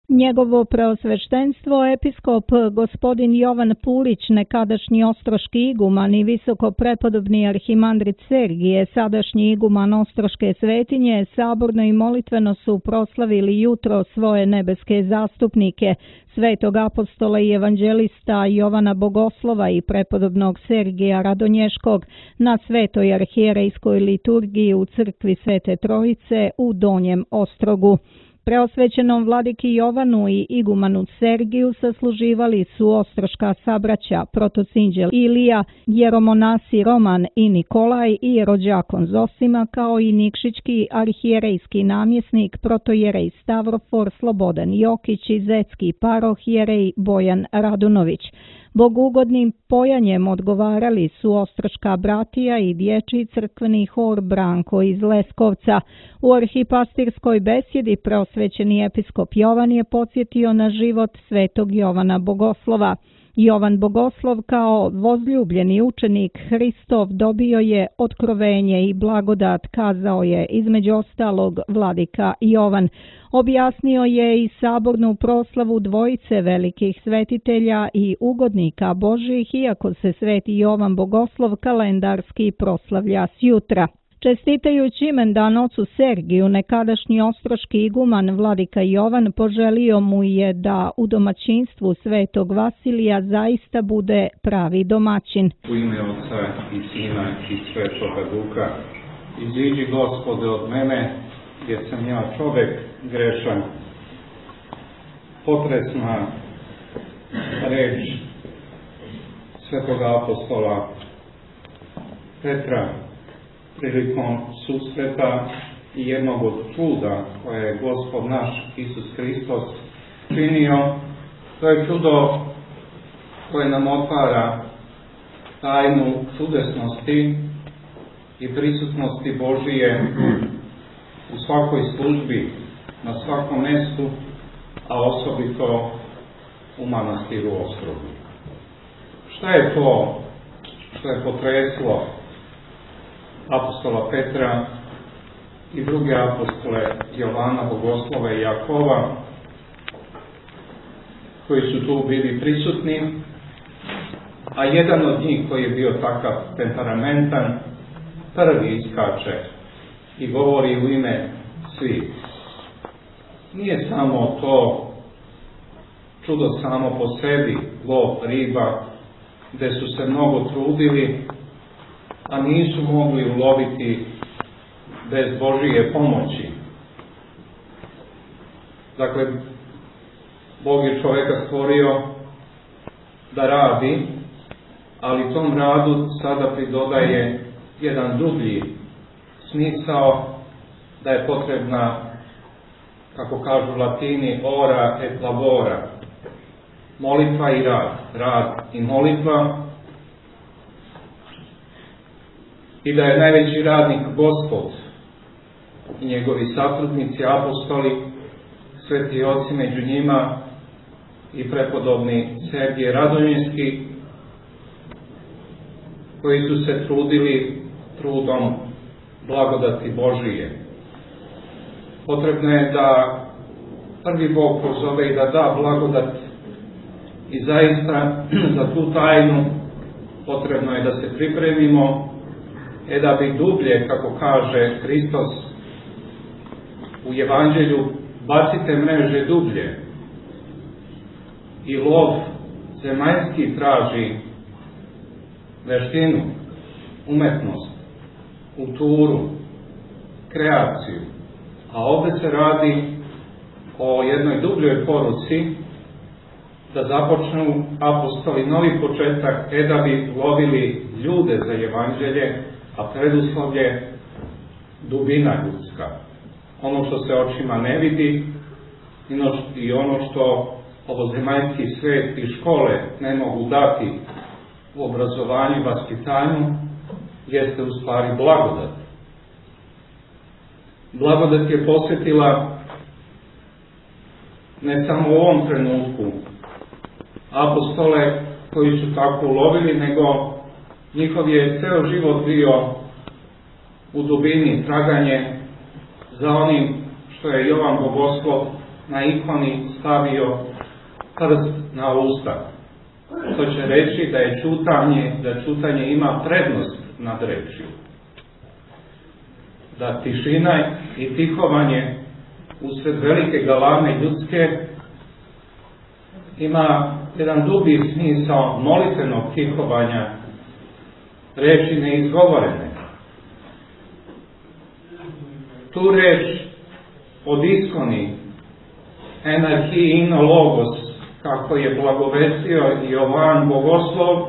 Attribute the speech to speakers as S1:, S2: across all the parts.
S1: Njegovo preosveštenstvo episkop gospodin Jovan Pulić, nekadašnji ostroški iguman i visoko prepodobni arhimandrit Sergije, sadašnji iguman Ostroške svetinje, saborno i molitveno su proslavili jutro svoje nebeske zastupnike, svetog apostola i evanđelista Jovana Bogoslova i prepodobnog Sergija Radonješkog na svetoj arhijerejskoj liturgiji u crkvi Svete Trojice u Donjem Ostrogu. Preosvećenom vladiki Jovanu i igumanu Sergiju sasluživali su ostroška sabraća, protosinđel Ilija, jeromonasi Roman i Nikolaj i rođakon Zosima, kao i nikšićki arhijerejski namjesnik protojerej Stavrofor Slobodan Jokić i zetski parohijerej Bojan Radunović. Bogugodnim pojanjem odgovarali su ostroška bratija i dječji crkveni hor Branko iz Leskovca. U arhipastirskoj besjedi preosvećeni episkop Jovan je podsjetio na život svetog Jovana Bogoslova. Jovan Bogoslov kao vozljubljeni učenik Hristov dobio je otkrovenje i blagodat, kazao je između ostalog vladika Jovan. Objasnio je i sabornu proslavu dvojice velikih svetitelja i ugodnika Božjih, iako se sveti Jovan Bogoslov kalendarski proslavlja s jutra. Čestitajući imendan ocu Sergiju, nekadašnji ostroški iguman vladika Jovan poželio mu je da u domaćinstvu svetog Vasilija zaista bude pravi domaćin.
S2: U ime Oca i Sina i Svetoga Duha, iziđi Gospode od mene, jer sam ja čovek grešan. Potresna reč svetoga apostola Petra prilikom susreta i jednog od čuda koje je Gospod naš Isus Hristos činio. To je čudo koje nam otvara tajnu čudesnosti i prisutnosti Božije u svakoj službi, na svakom mjestu, a osobito u manastiru Ostrogu. Šta je to što je potreslo apostola Petra i druge apostole Jovana, Bogoslova i Jakova, koji su tu bili prisutni, a jedan od njih koji je bio takav temperamentan, prvi iskače i govori u ime svih. Nije samo to čudo samo po sebi, lov riba, gde su se mnogo trudili, a nisu mogli uloviti bez Božije pomoći. Dakle, Bog je čoveka stvorio da radi, ali tom radu sada pridodaje jedan dublji smisao, da je potrebna, kako kažu Latini, ora et labora, molitva i rad, rad i molitva, i da je najveći radnik Gospod i njegovi satrudnici, apostoli, sveti oci među njima i prepodobni Sergije Radonješki, koji su se trudili trudom blagodati Božije. Potrebno je da prvi Bog pozove i da da blagodat, i zaista za tu tajnu potrebno je da se pripremimo, da bi dublje, kako kaže Hristos u Evanđelju, bacite mreže dublje. I lov zemaljski traži veštinu, umetnost, kulturu, kreaciju, a ovdje se radi o jednoj dubljoj poruci, da započnu apostoli novi početak, da bi lovili ljude za Evanđelje, a preduslov je dubina ljudska. Ono što se očima ne vidi i ono što ovozemaljski svet i škole ne mogu dati u obrazovanju i vaspitanju, jeste u stvari blagodat. Blagodat je posjetila ne samo u ovom trenutku apostole koji su tako ulovili, nego njihov je ceo život bio u dubini traganje za onim što je Jovan Bogoslov na ikoni stavio prst na usta. To će reći da čutanje ima prednost nad rečju. Da tišina i tihovanje usred velike galame ljudske ima jedan dublji smisao molitvenog tihovanja, reči neizgovorene. Tu reč od iskoni, energiji ino logos, kako je blagovestio Jovan Bogoslov,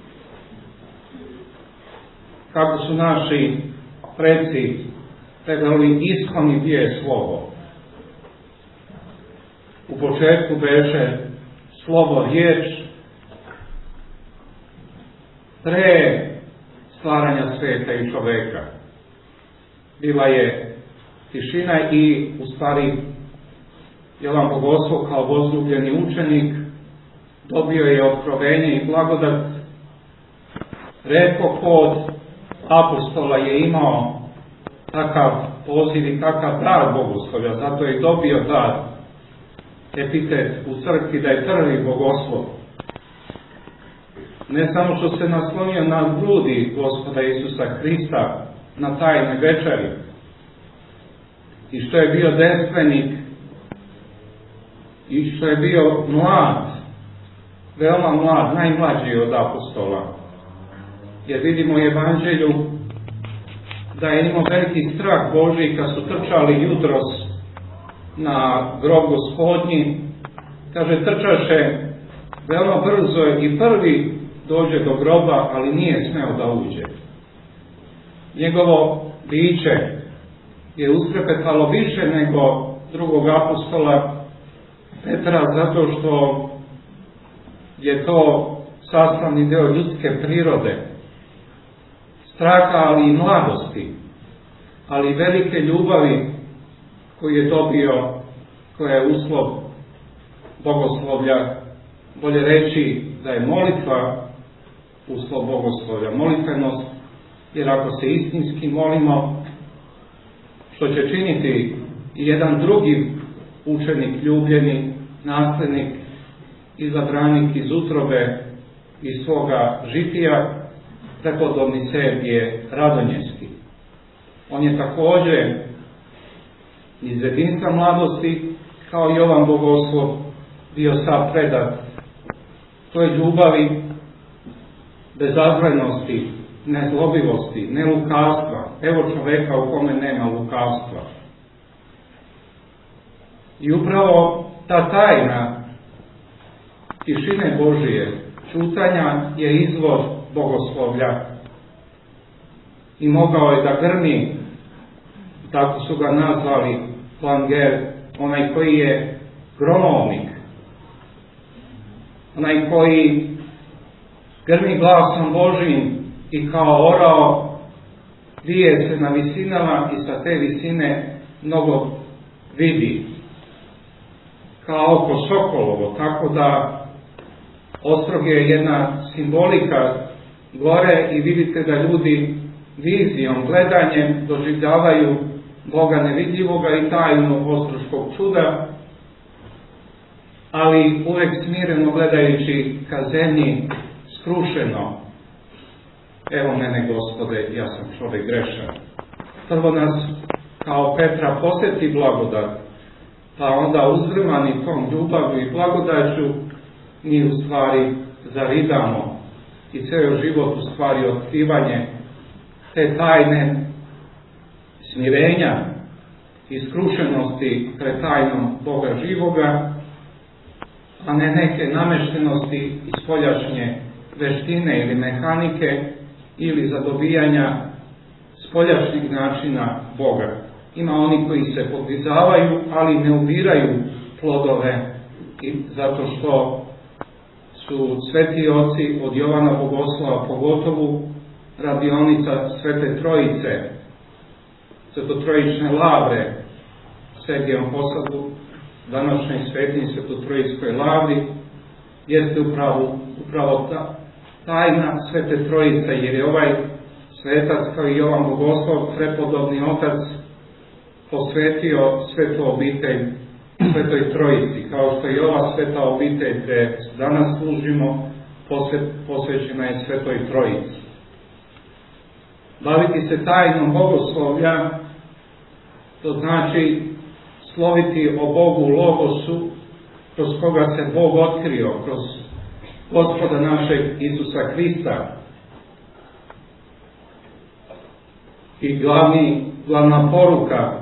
S2: kako su naši preci trebali iskoni bije slovo. U početku beše slovo riječ, pre stvaranja sveta i čoveka. Bila je tišina i u stvari Jovan Bogoslov kao возljubljeni učenik dobio je otkrovenje i blagodat. Retko kod apostola je imao takav poziv i takav dar bogoslovlja, zato je dobio dar, epitet u crkvi da je prvi bogoslov. Ne samo što se naslonio na grudi Gospoda Isusa Hrista na tajnoj večeri i što je bio denstvenik i što je bio mlad, veoma mlad, najmlađi od apostola. Jer vidimo u Evanđelju da je imao veliki strah Božji kad su trčali jutros na grob Gospodnji. Kaže, trčaše veoma brzo i prvi dođe do groba, ali nije smeo da uđe. Njegovo biće je ustrepetalo više nego drugog apostola Petra, zato što je to sastavni deo ljudske prirode, straha, ali i mladosti, ali i velike ljubavi koju je dobio, koja je uslov bogoslovlja, bolje reći da je molitva uslov bogoslovlja, molitvenost, jer ako se istinski molimo, što će činiti i jedan drugi učenik, ljubljeni, naslednik, izabranik iz utrobe iz svoga žitija, prepodobni Sergije Radonjevski. On je također iz jedinstva mladosti, kao Jovan Bogoslov, bio sav predat toj ljubavi, bezazlenosti, nezlobivosti, nelukavstva. Evo čoveka u kome nema lukavstva. I upravo ta tajna tišine Božije, čutanja, je izvor bogoslovlja. I mogao je da grmi, tako su ga nazvali, Planger, onaj koji je gromovnik, onaj koji grmi glasom Božijim i kao orao vije se na visinama i sa te visine mnogo vidi. Kao oko sokolovo, tako da ostrog je jedna simbolika gore i vidite da ljudi vizijom, gledanjem doživljavaju Boga nevidljivoga i tajnu ostroškog čuda, ali uvek smireno gledajući ka zemlji, skrušeno. Evo mene, Gospode, ja sam čovjek grešan. Prvo nas kao Petra posjeti blagodat, pa onda uzdrmani tom ljubavlju i blagodaću mi u stvari zaridamo i ceo život u stvari otkrivanje te tajne smirenja i skrušenosti pred tajnom Boga živoga, a ne neke nameštenosti i spoljašnje veštine ili mehanike ili zadobijanja spoljašnjeg načina Boga. Ima oni koji se podvizavaju, ali ne ubiraju plodove, i zato što su sveti oci od Jovana Bogoslova, pogotovo radionica Svete Trojice, Svetotrojične lavre, Sergijom Posadu, današnjoj svetinji Svetotrojskoj lavri, jeste upravo tajna Svete Trojice, jer je ovaj svetac kao i Jovan Bogoslov, prepodobni otac, posvetio svetu obitelj Svetoj Trojici, kao što je ova sveta obitelj gde danas služimo, posvećena je Svetoj Trojici. Baviti se tajnom bogoslovlja, to znači sloviti o Bogu Logosu, kroz koga se Bog otkrio, kroz Gospoda našeg Isusa Hrista. I glavna poruka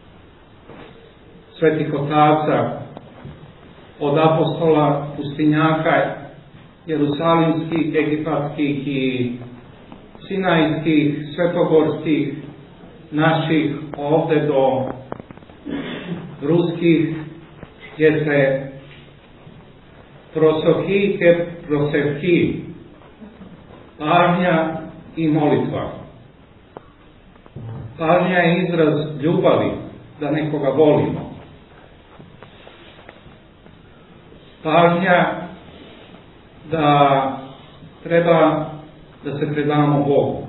S2: svetih otaca od apostola, pustinjaka, jerusalimskih, egipatskih i sinajskih, svetogorskih, naših ovde do ruskih, jeste prosohijke, prosevki, pažnja i molitva. Pažnja je izraz ljubavi, da nekoga volimo. Pažnja da treba da se predamo Bogu.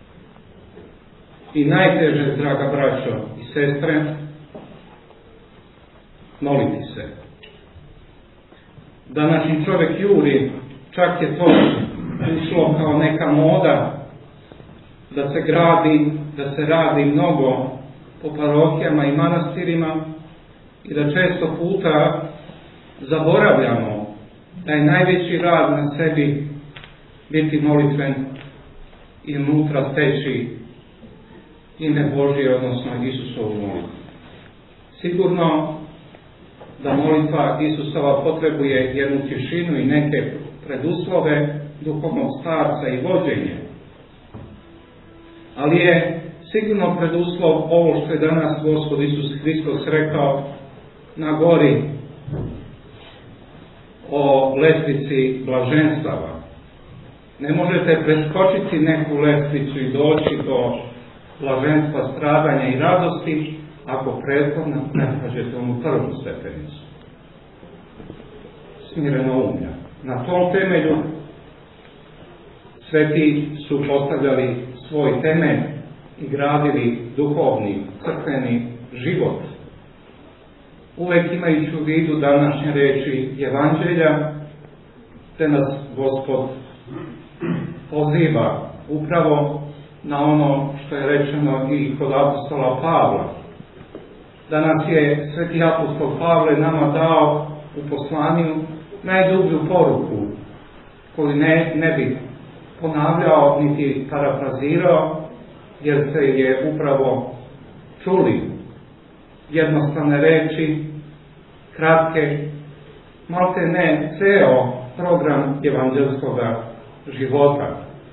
S2: I najteže, draga braćo i sestre, moliti se. Današnji čovjek juri, čak je to ušlo kao neka moda, da se gradi, da se radi mnogo po parohijama i manastirima i da često puta zaboravljamo da je najveći rad na sebi biti molitven i unutra steći ime Božje, odnosno Isusovu molitvu. Sigurno da molitva Isusova potrebuje jednu tišinu i neke preduslove duhovnog starca i vođenje. Ali je sigurno preduslov ovo što je danas Gospod Isus Hristos rekao na gori o lestvici blaženstava. Ne možete preskočiti neku lestvicu i doći do blaženstva, stradanja i radosti ako prethodno ne kažete onu prvu stepenicu. Smirenoumlja. Na tom temelju sveti su postavljali svoj temelj i gradili duhovni, crkveni život. Uvek imajući u vidu današnje reči Evanđelja, te nas Gospod poziva upravo na ono što je rečeno i kod apostola Pavla. Danas je sveti apostol Pavle nama dao u poslanju najdublju poruku, koju ne bi ponavljao niti parafrazirao, jer se je upravo čuli jednostavne reči, kratke, malte ne ceo program evanđelskog života.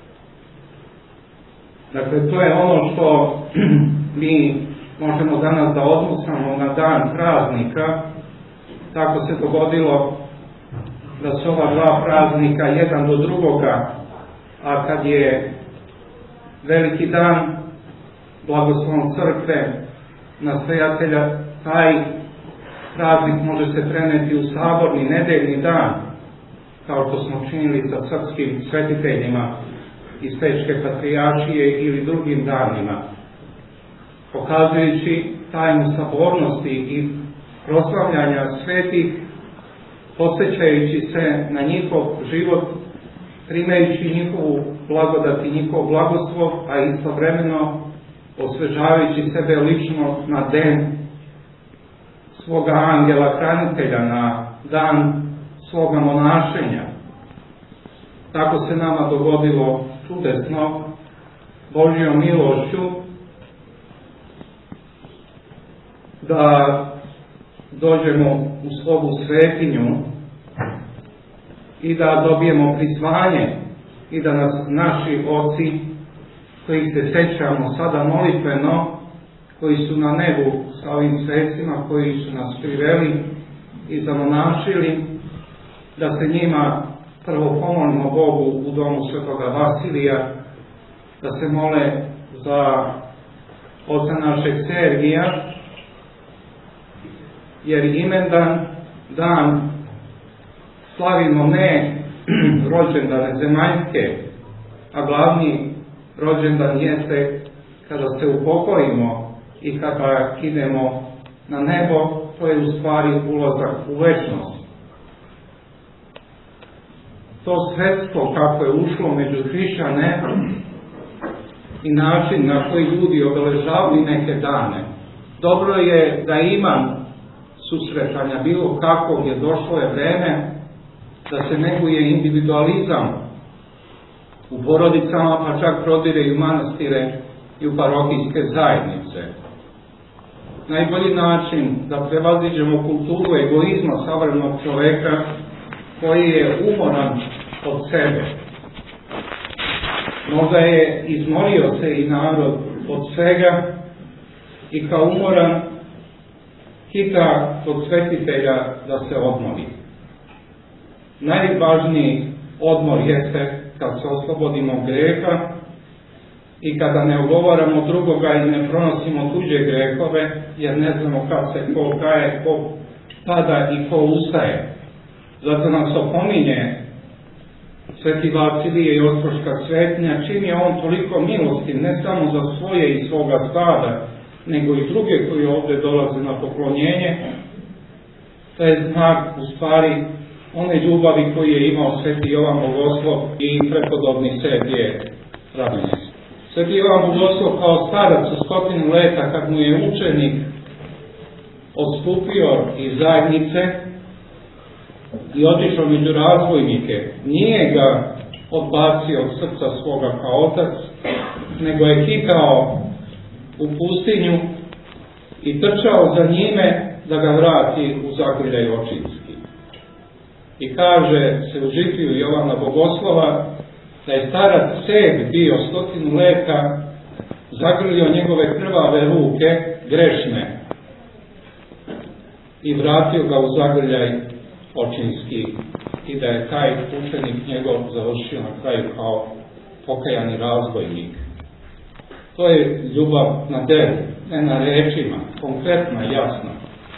S2: Dakle, to je ono što mi možemo danas da odmusamo na dan praznika. Tako se dogodilo da su ova dva praznika jedan do drugoga, a kad je veliki dan blagoslovom crkve nastojatelja, taj praznik može se preneti u saborni nedeljni dan, kao što smo činili sa srpskim svetiteljima iz Pečke patrijaršije ili drugim danima, pokazujući tajnu sabornosti i proslavljanja svetih, podsjećajući se na njihov život, primajući njihovu blagodat i njihov blagoslov, a istovremeno osvežavajući sebe lično na den svoga angela hranitelja, na dan svoga monašenja. Tako se nama dogodilo čudesno Božjom milošću da dođemo u svoju svetinju i da dobijemo prizvanje i da nas naši oci, kojih se sećamo sada molitveno, koji su na nebu sa ovim svecima, koji su nas priveli i zamonašili, da se njima prvo pomolimo Bogu u domu svetoga Vasilija, da se mole za oca našeg Sergija, jer imendan dan slavimo ne rođendane zemaljske, a glavni rođendan jeste kada se upokojimo i kada idemo na nebo to je u stvari ulazak u večnost. To sredstvo kako je ušlo među hrišćane i način na koji ljudi obeležavaju neke dane. Dobro je da ima susretanja bilo kakvog, jer došlo je vreme da se neguje individualizam u porodicama, pa čak prodire i u manastire i u parohijske zajednice. Najbolji način da prevaziđemo kulturu egoizma savremenog čoveka koji je umoran od sebe. Možda je izmorio se i narod od svega i kao umoran hita kod svetitelja da se odmori. Najvažniji odmor jeste kad se oslobodimo greha i kada ne ogovaramo drugoga i ne pronosimo tuđe grehove, jer ne znamo kad se ko kaje, ko pada i ko ustaje. Zato nas opominje Sveti Vasilije i Ostroška svetnja, čim je on toliko milostiv, ne samo za svoje i svoga stada, nego i druge koji ovdje dolaze na poklonjenje. To je znak u stvari one ljubavi koji je imao Sveti Jovan Bogoslov i prepodobni Sergije Rabinec. Sveti Jovan Bogoslov kao starac u 100 leta, kad mu je učenik odstupio iz zajednice i otišao među razbojnike, nije ga odbacio od srca svoga kao otac, nego je hitao u pustinju i trčao za njime da ga vrati u zagrljaj očinski. I kaže se u žitiju Jovana Bogoslova da je starac Seb bio 100 leta zagrlio njegove krvave ruke, grešne, i vratio ga u zagrljaj očinski, i da je taj učenik njegov završio na kraju kao pokajani razbojnik. To je ljubav na delu, ne na rečima, konkretna, jasna.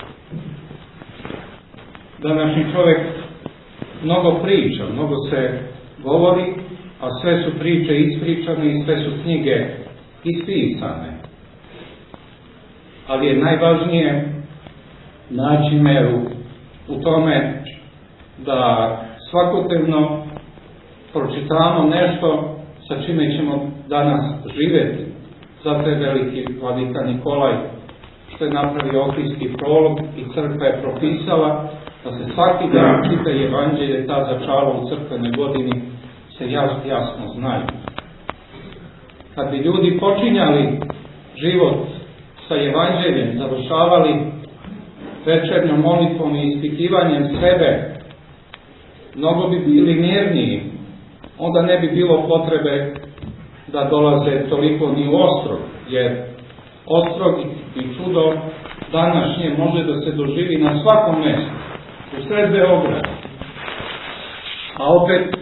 S2: Današnji čovjek mnogo priča, mnogo se govori, a sve su priče ispričane i sve su knjige ispisane. Ali je najvažnije naći meru u tome da svakodnevno pročitamo nešto sa čime ćemo danas živjeti. Zato je veliki vladika Nikolaj što je napravio okrijski prolog i crkva je propisala da se svaki dan čita evanđelje, ta začala u crkvenoj godini se jasno znaju. Kad bi ljudi počinjali život sa evanđeljem, završavali večernjom molitvom i ispitivanjem sebe, mnogo bi bili mirniji, onda ne bi bilo potrebe da dolaze toliko ni u Ostrog, jer Ostrog i čudo današnje može da se doživi na svakom mjestu, u sred Beograda. A opet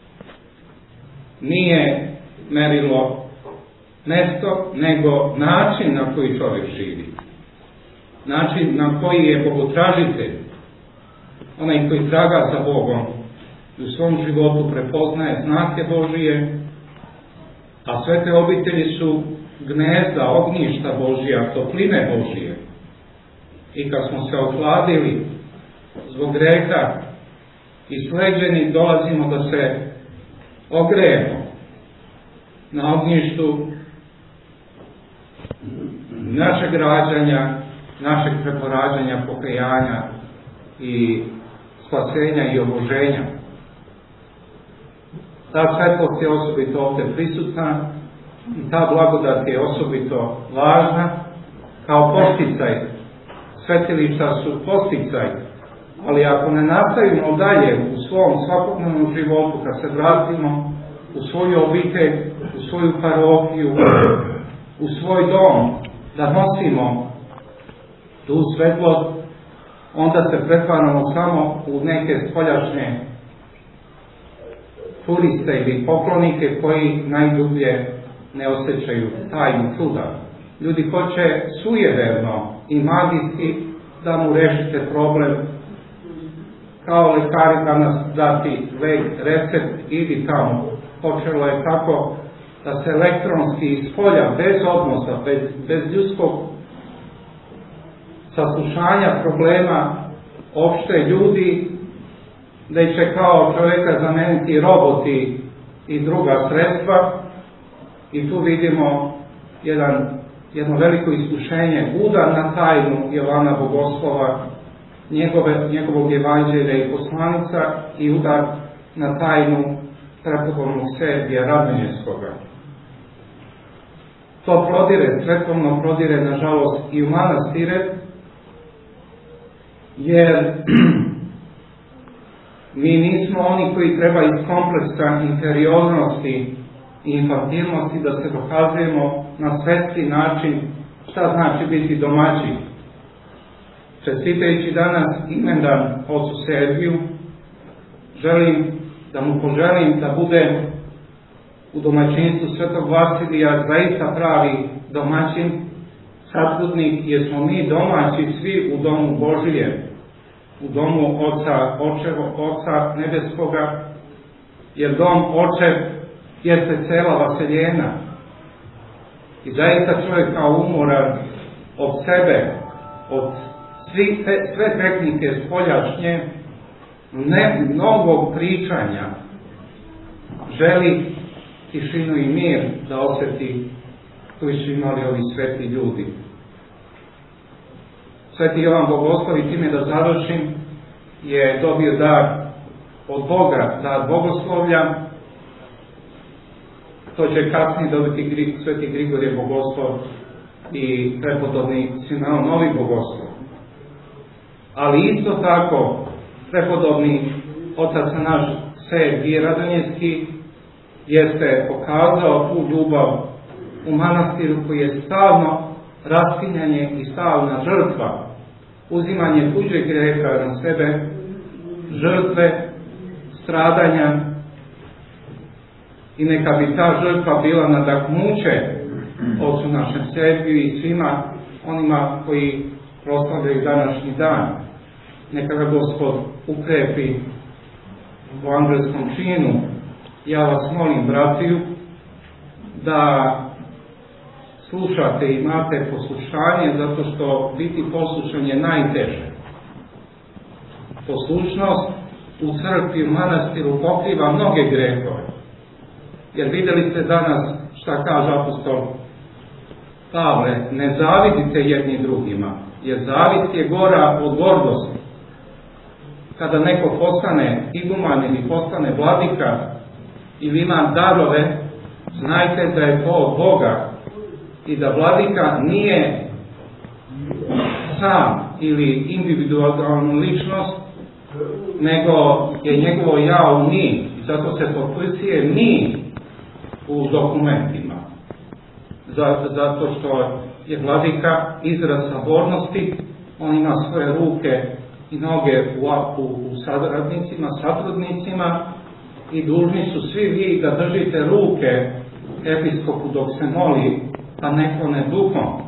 S2: nije merilo mjesto, nego način na koji čovjek živi. Način na koji je bogotražitelj, onaj koji traga za Bogom i u svom životu prepoznaje znake Božije, a sve te obitelji su gnezda, ognjišta Božija, topline Božije. I kad smo se ohladili zbog greha i sleđeni, dolazimo da se ogrejemo na ognjištu našeg rađanja, našeg preporađanja, pokajanja i spasenja i oboženja. Ta svetlost je osobito ovdje prisutna i ta blagodat je osobito važna kao posticaj. Svetilišta su posticaj, ali ako ne nastavimo dalje u svom svakodnevnom životu, kad se vratimo u svoju obitelj, u svoju parohiju, u svoj dom, da nosimo tu svetlost, onda se pretvaramo samo u neke spoljašnje turiste ili poklonike koji najdublje ne osjećaju tajnu čuda. Ljudi hoće sujeverno i magijski da mu rešite problem, kao lekari danas dati recept, idi tamo. Počelo je tako da se elektronski iz polja, bez odnosa, bez ljudskog saslušanja problema opšte ljudi, da će kao čovjeka zameniti roboti i druga sredstva, i tu vidimo jedno veliko iskušenje, udar na tajnu Jovana Bogoslova, njegovog evanđelja i poslanica, i udar na tajnu prepodobnog Sergija Radonjevskoga. To svetovno prodire, nažalost, i u manastire, jer mi nismo oni koji treba iz kompleksa inferiornosti i infantilnosti da se dokazujemo na svetski način šta znači biti domaćin. Čestitajući danas imendan ocu Sergiju, želim da mu poželim da bude u domaćinstvu Svetog Vasilija zaista pravi domaćin, satrudnik, jer smo mi domaći svi u domu Božijem, u domu Oca Nebeskoga, jer dom Očev jeste cela vaseljena. I zaista čovjek kao umoran od sebe, od sve tehnike spoljašnje, mnogo pričanja, želi tišinu i mir da osjeti koji su imali ovi sveti ljudi. Sveti Jovan Bogoslov, i time da završim, je dobio dar od Boga, dar bogoslovlja. To će kasnije dobiti sveti Grigorije Bogoslov i prepodobni Simeon Novi Bogoslov. Ali isto tako prepodobni otac naš Sergij Radonjevski jeste pokazao tu ljubav u manastiru, koji je stalno rastinjanje i stalna žrtva, uzimanje tuđeg greha na sebe, žrtve, stradanja, i neka bi ta žrtva bila nadahnuće ocu našem Sergiju i svima onima koji proslavljaju današnji dan. Neka ga Gospod ukrepi u angelskom činu. Ja vas molim, bratiju, da slušate i imate poslušanje, zato što biti poslušan je najteže. Poslušnost u crkvi, u manastiru pokriva mnoge grehove. Jer vidjeli ste danas šta kaže apostol Pavle, ne zavidite jedni drugima, jer zavist je gora od gordosti. Kada neko postane iguman ili postane vladika ili ima darove, znajte da je to od Boga i da vladika nije sam ili individualna ličnost, nego je njegovo ja u mi, i zato se potpisuje mi u dokumentima. Zato što je vladika izraz sabornosti, on ima svoje ruke i noge u satrudnicima i dužni su svi vi da držite ruke episkopu dok se moli, a ne klone duhom.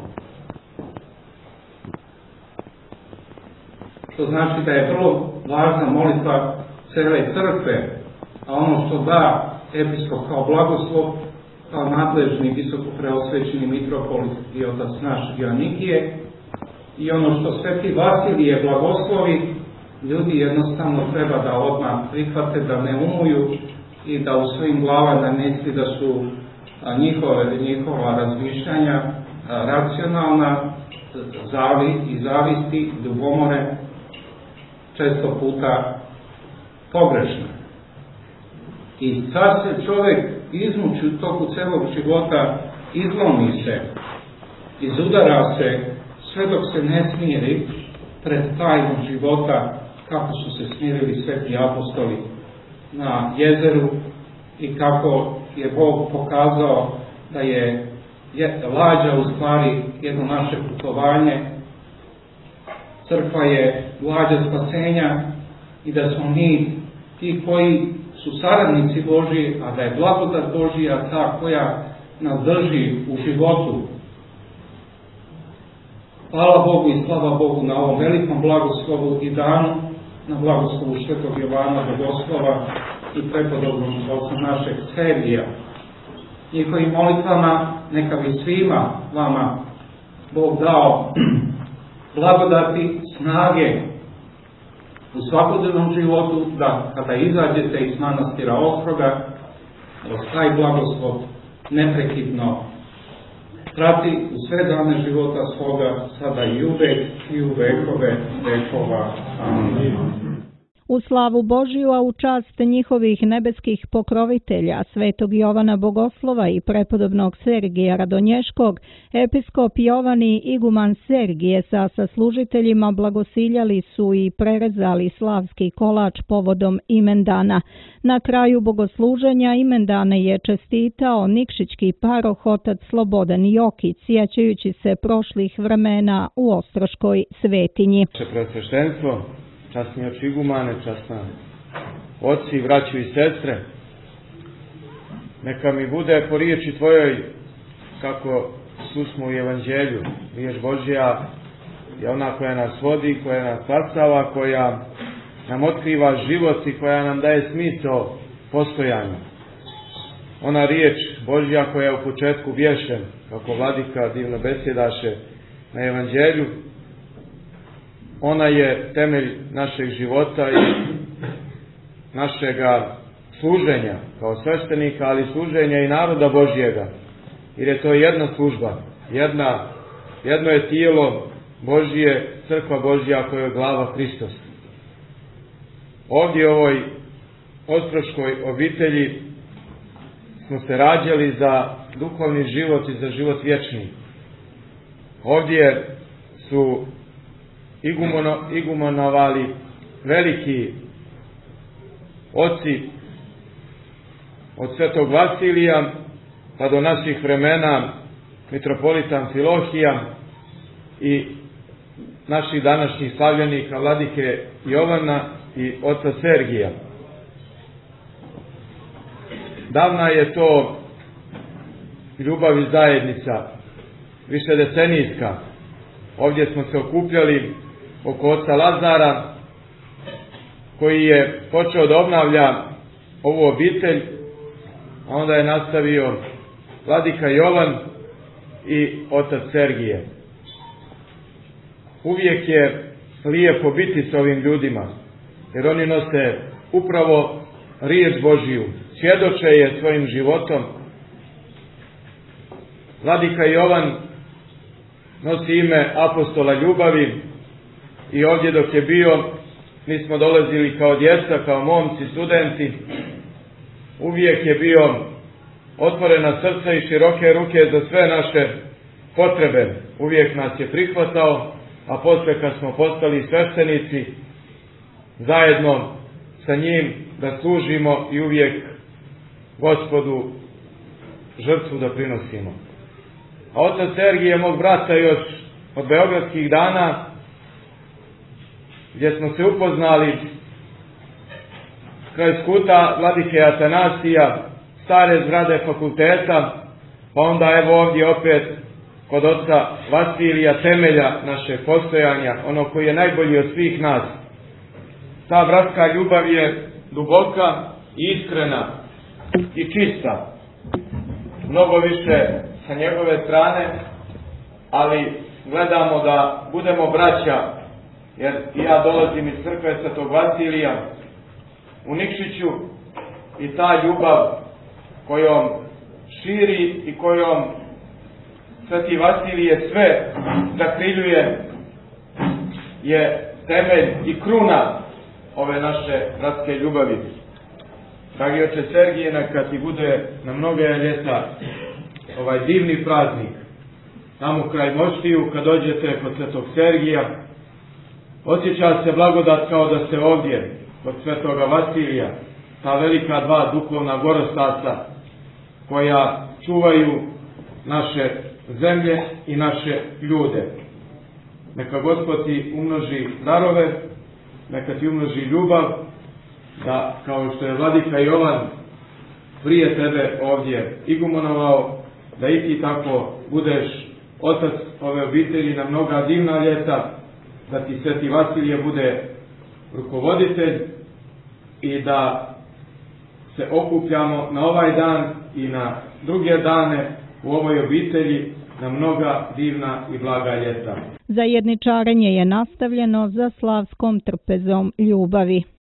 S2: Što znači da je vrlo važna molitva cele crkve, a ono što da episkop kao blagoslov, kao nadležni visokopreosvećeni mitropolit i otac naš Dionikije, i ono što sveti Vasilije blagoslovi, ljudi jednostavno treba da odmah prihvate, da ne umuju i da u svojim glavama misli da su njihova razmišljanja racionalna, zavisti, ljubomore, često puta pogrešne. I sad se čovjek izmuči u toku celog života, izlomi se, izudara se, sve dok se ne smiri pred tajnom života, kako su se smirili sveti apostoli na jezeru i kako je Bog pokazao da je lađa u stvari jedno naše putovanje, crkva je lađa spasenja i da smo mi ti koji su saradnici Božji, a da je blagodat Božja ta koja nas drži u životu. Hvala Bogu i slava Bogu na ovom velikom blagoslovu i danu, na blagoslovu svetog Jovana Bogoslova i prepodobnog oca našeg Sergija. Njihovim molitvama neka bi svima vama Bog dao blagodati, snage u svakodnevnom životu, da kada izađete iz manastira Ostroga, taj blagoslov neprekidno prati u sve dane života svoga, sada i uvek i u vekove vekova. Amin.
S1: U slavu Božiju, a u čast njihovih nebeskih pokrovitelja, svetog Jovana Bogoslova i prepodobnog Sergija Radonješkog, episkop Jovan i iguman Sergije sa saslužiteljima blagosiljali su i prerezali slavski kolač povodom imendana. Na kraju bogosluženja imendane je čestitao nikšićki paroh otac Slobodan Jokić, sjećajući se prošlih vremena u Ostroškoj svetinji.
S3: Preosveštenstvo, časni oči igumane, časna oci, braćo i sestre, neka mi bude po riječi Tvojoj, kako susmo u Evanđelju. Riječ Božja je ona koja nas vodi, koja nas spasava, koja nam otkriva život i koja nam daje smisao postojanja. Ona riječ Božja koja je u početku vješen, kako vladika divno besjedaše na Evanđelju, ona je temelj našeg života i našega služenja kao sveštenika, ali služenja i naroda Božjega. Jer je to jedna služba, jedno je tijelo Božje, crkva Božja koja je glava Hristos. Ovdje u ovoj ostroškoj obitelji smo se rađali za duhovni život i za život vječni. Ovdje su igumanovali veliki oci od svetog Vasilija pa do naših vremena mitropolita Amfilohija i naših današnjih slavljenika vladike Jovana i oca Sergija. Davna je to ljubav i zajednica, višedecenijska. Ovdje smo se okupljali oko oca Lazara, koji je počeo da obnavlja ovu obitelj, a onda je nastavio vladika Jovan i otac Sergije. Uvijek je lijepo biti s ovim ljudima, jer oni nose upravo riječ Božiju, svjedoče je svojim životom. Vladika Jovan nosi ime apostola ljubavi i ovdje dok je bio, mi smo dolazili kao djeca, kao momci, studenti. Uvijek je bio otvorena srca i široke ruke za sve naše potrebe. Uvijek nas je prihvatao, a poslije kad smo postali sveštenici, zajedno sa njim da služimo i uvijek Gospodu žrtvu da prinosimo. A otac Sergije, mog brata još od beogradskih dana, gdje smo se upoznali kraj skuta vladike Atanasija, stare zgrade fakulteta, pa onda evo ovdje opet kod oca Vasilija, temelja našeg postojanja, ono koji je najbolji od svih nas. Ta bratska ljubav je duboka i iskrena i čista. Mnogo više sa njegove strane, ali gledamo da budemo braća, jer ja dolazim iz crkve svetog Vasilija u Nikšiću i ta ljubav kojom širi i kojom sveti Vasilije sve zakriljuje je temelj i kruna ove naše bratske ljubavi. Dragi oče Sergije, neka ti bude na mnoge ljeta ovaj divni praznik. Tamo kraj Moštiju, kad dođete kod svetog Sergija, osjeća se blagodat kao da ste ovdje, kod svetoga Vasilija, ta velika dva duhovna gorostasa, koja čuvaju naše zemlje i naše ljude. Neka Gospod ti umnoži darove, neka ti umnoži ljubav, da kao što je vladika Jovan prije tebe ovdje igumanovao, da i ti tako budeš otac ove obitelji na mnoga divna ljeta, da ti sveti Vasilije bude rukovoditelj i da se okupljamo na ovaj dan i na druge dane u ovoj obitelji na mnoga divna i blaga ljeta.
S1: Zajedničarenje je nastavljeno za slavskom trpezom ljubavi.